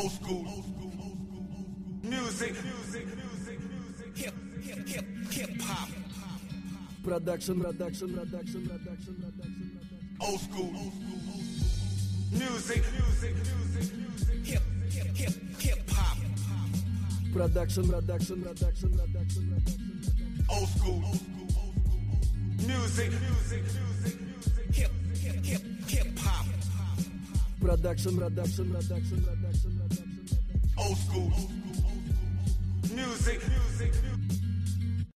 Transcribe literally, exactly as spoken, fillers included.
old school music, music, music, music, hip, hip, hip, hip hop. Production, production, production, production, production, old school music, music, music, music, hip, hip, hip, hip hop. Production, production, production, production, production, old school music, music, music, music, hip, hip, hip, hip hop. Production, production, production, production, production, old school music, music, music.